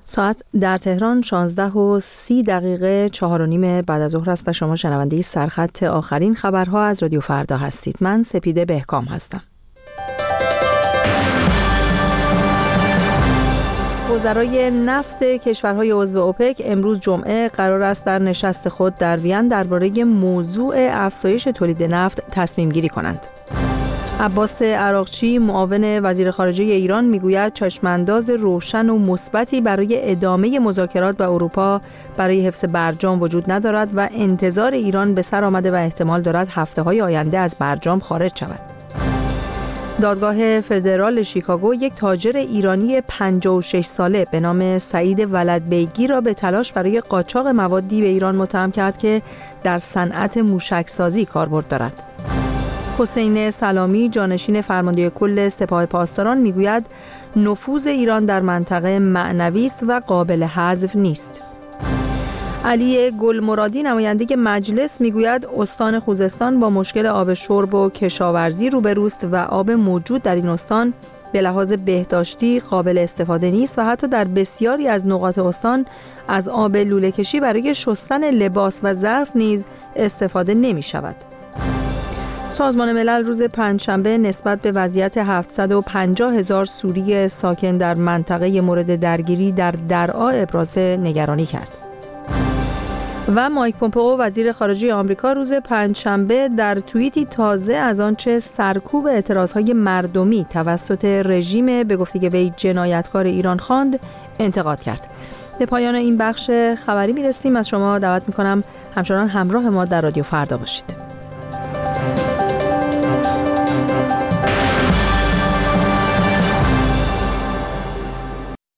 ساعت در تهران 16:30 4:30 بعد از ظهر است و شما شنونده سرخط آخرین خبرها از رادیو فردا هستید. من سپیده بهکام هستم. وزرای نفت کشورهای عضو اوپک امروز جمعه قرار است در نشست خود در وین درباره موضوع افزایش تولید نفت تصمیم گیری کنند. عباس عراقچی معاون وزیر خارجه ایران میگوید چشمانداز روشن و مثبتی برای ادامه مذاکرات با اروپا برای حفظ برجام وجود ندارد و انتظار ایران به سر آمده و احتمال دارد هفته‌های آینده از برجام خارج شود. دادگاه فدرال شیکاگو یک تاجر ایرانی 56 ساله به نام سعید ولدبیگی را به تلاش برای قاچاق موادی به ایران متهم کرد که در صنعت موشکسازی کاربرد دارد. حسین سلامی جانشین فرمانده کل سپاه پاسداران میگوید نفوذ ایران در منطقه معنوی است و قابل حذف نیست. علی گلمرادی نماینده مجلس میگوید استان خوزستان با مشکل آب شرب و کشاورزی روبروست و آب موجود در این استان به لحاظ بهداشتی قابل استفاده نیست و حتی در بسیاری از نقاط استان از آب لوله کشی برای شستن لباس و ظرف نیز استفاده نمی شود. سازمان ملل روز پنجشنبه نسبت به وضعیت 750,000 سوری ساکن در منطقه مورد درگیری در درعا ابراز نگرانی کرد. و مایک پومپئو وزیر خارجه آمریکا روز پنجشنبه در توییتی تازه از آنچه سرکوب اعتراضهای مردمی توسط رژیم به گفته وی جنایتکار ایران خواند انتقاد کرد. به پایان این بخش خبری میرسیم. از شما دعوت میکنم همچنان همراه ما در رادیو فردا باشید.